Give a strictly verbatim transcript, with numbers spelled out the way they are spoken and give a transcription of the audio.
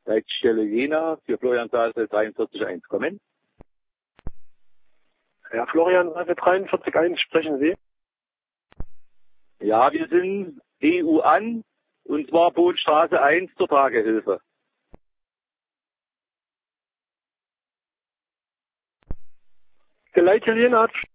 Leitstelle Jena für Florianstraße dreiundvierzig eins kommen. Ja, Florianstraße dreiundvierzig eins, sprechen Sie? Ja, wir sind E U an, und zwar Bootstraße eins zur Tragehilfe. Die Leitstelle Jena hat